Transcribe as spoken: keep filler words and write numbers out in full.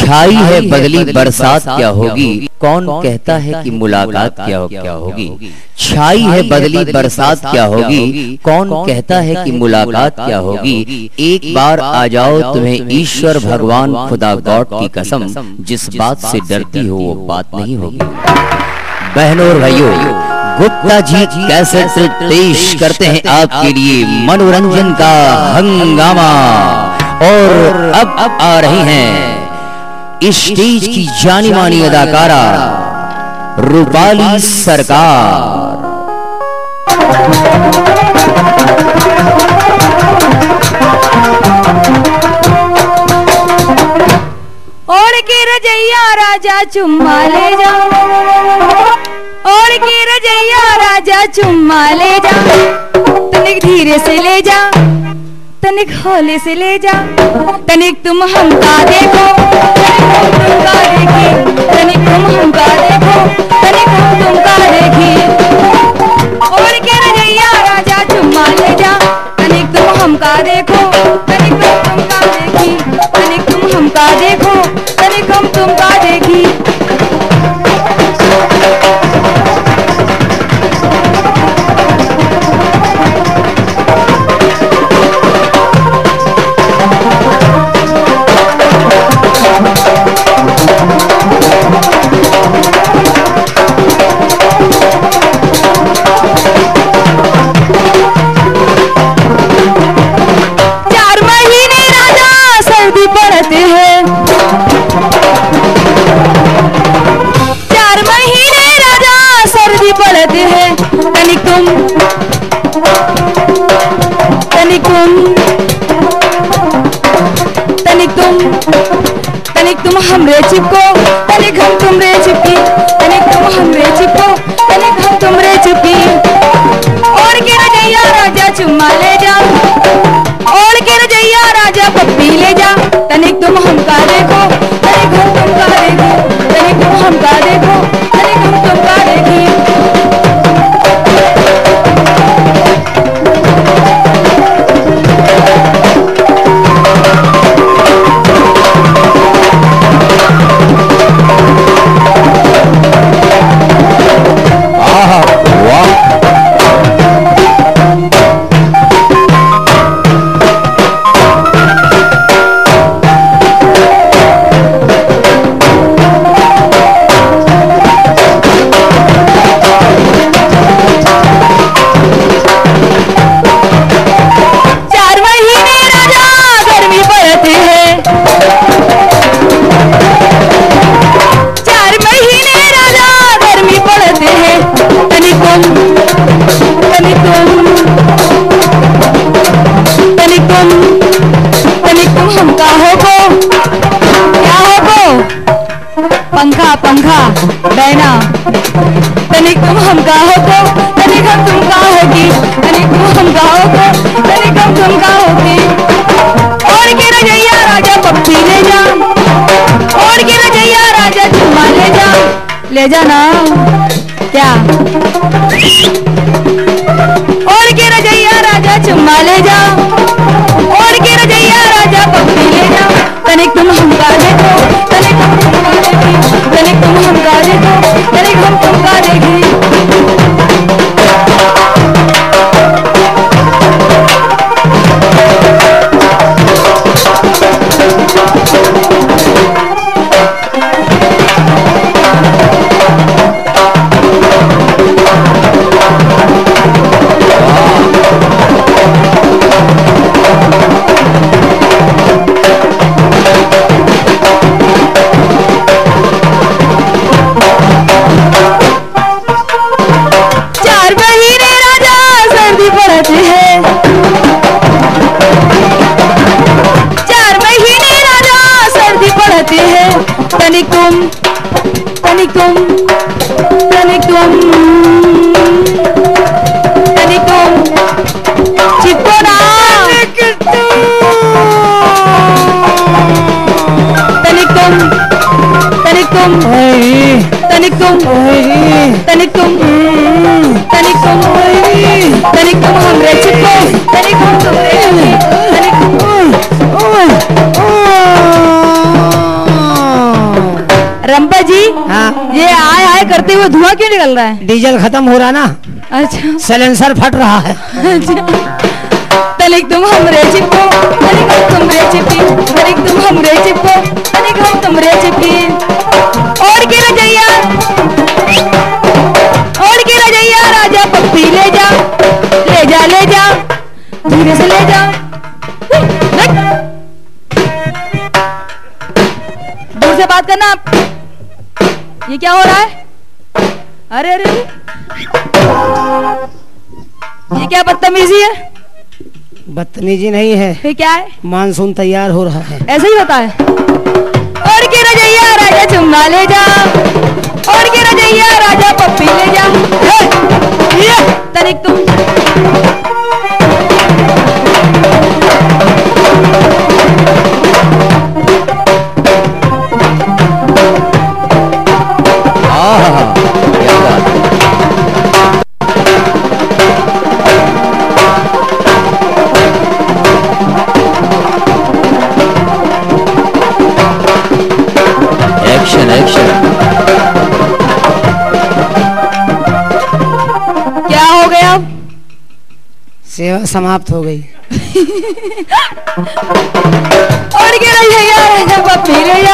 छाई है बदली बरसात क्या होगी, कौन कहता है कि मुलाकात क्या क्या होगी। छाई है बदली बरसात क्या होगी, कौन कहता है कि मुलाकात क्या होगी। एक बार आ जाओ तुम्हें ईश्वर भगवान खुदा गॉड की कसम, जिस बात से डरती हो वो बात नहीं होगी। बहनों और भाइयों, गुप्ता जी कैसेट पेश करते हैं आपके लिए मनोरंजन का हंगामा। और अब अब आ रही हैं स्टेज की जानी मानी अदाकारा रूपाली सरकार। ओढ़ के रजैया राजा चुम्मा ले जा, ओढ़ के रजैया राजा चुम्मा ले जा, तनिक धीरे से ले जा, तनिक हौले से ले जा, तनिक तुम हमका देखो, तनिक हम तुमका देखी, तनिक तुम हमका देखो, तनिक हम तुमका देखी। ओढ़ के रजैया राजा चुम्मा ले जा, तनिक तुम हमका देखो, तनिक तुम हमका देखी, तनिक तुम हमका देखो, तनिक हम तुमका देखी। हमरे चिपको, तनिक हम तुमरे चिपकी, तनिक तुम हमरे चिपको, तनिक हम तुमरे चिपकी। ओढ़ के रजैया राजा चुम्मा ले जा, ओढ़ के रजैया राजा पप्पी ले जा, तनिक तुम हमका देखो, तनिक हम तुमका देखो, तनिक तुम हमका देखो, तनिक हम तुमका देखी। पंखा पंखा बहना, तनिक तुम हमका होको, तनिक हम तुमका होगी, तनिक तुम हमका होको, तनिक हम तुमका होगी। ओढ़ के रजैया राजा पप्पी ले जा, ओढ़ के रजैया राजा चुम्मा ले जा, ले जा ना क्या। ओढ़ के रजैया राजा चुम्मा ले जा, ओढ़ के रजैया राजा पप्पी ले जा, तनिक तुम हमका देखो, तनिक हम तुमका देखी, तनिक तुम हमका देखो, तनिक हम तुमका देखी। तनिक तुम, तनिक तुम, तनिक तुम, तनिक तुम चिपको ना, तनिक तुम, तनिक तुम, तनिक तुम, तनिक तुम, तनिक तुम, तनिक तुम हमरे चिपको, तनिक हम तुमरे, तनिक रंपा जी, हाँ, ये आए आए करते हुए धुआं क्यों निकल रहा है? डीजल खत्म हो रहा ना, अच्छा सिलेंसर फट रहा है। तनिक तुम हमरे चिपको, तनिक हम तुमरे चिपकी, तनिक तुम हमरे चिपको, तनिक हम तुमरे चिपकी। और के रजैया, और के रजैया राजा पप्पी ले जा, ले जा ले जा, धीरे से ले जा। दूर से बात करना। ये क्या हो रहा है? अरे अरे ये क्या बदतमीजी है? बदतमीजी नहीं है, फिर क्या है? मानसून तैयार हो रहा है। ऐसे ही होता है। और के रजैया राजा चुम्मा ले जा, और के रजैया राजा पप्पी ले जा। ये तनिक तुम आहा, क्या बात है। Action action. क्या हो गया? सेवा समाप्त हो गई। और के रजैया राजा पप्पी ले